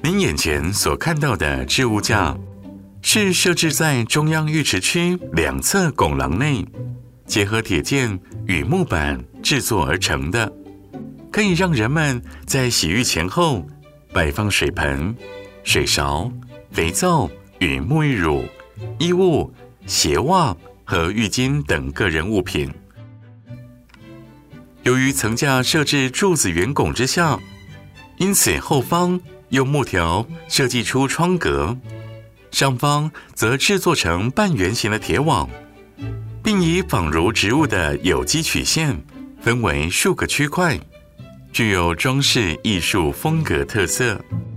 您眼前所看到的置物架，是设置在中央浴池区两侧拱廊内，结合铁件与木板制作而成的，可以让人们在洗浴前后摆放水盆、水勺、肥皂与沐浴乳、衣物、鞋袜和浴巾等个人物品。由于层架设置柱子圆拱之下，因此后方用木条设计出窗格，上方则制作成半圆形的铁网，并以仿如植物的有机曲线分为数个区块，具有装饰艺术风格特色。